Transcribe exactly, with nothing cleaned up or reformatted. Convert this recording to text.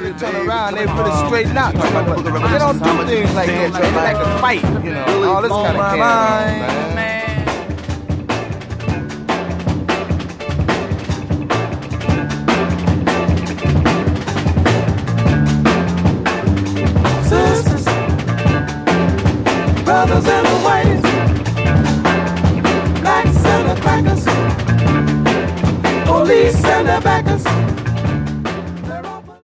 really turn around, they really straighten out. They don't do things like that, man. They like to fight, you know, all this kind of carry on, man.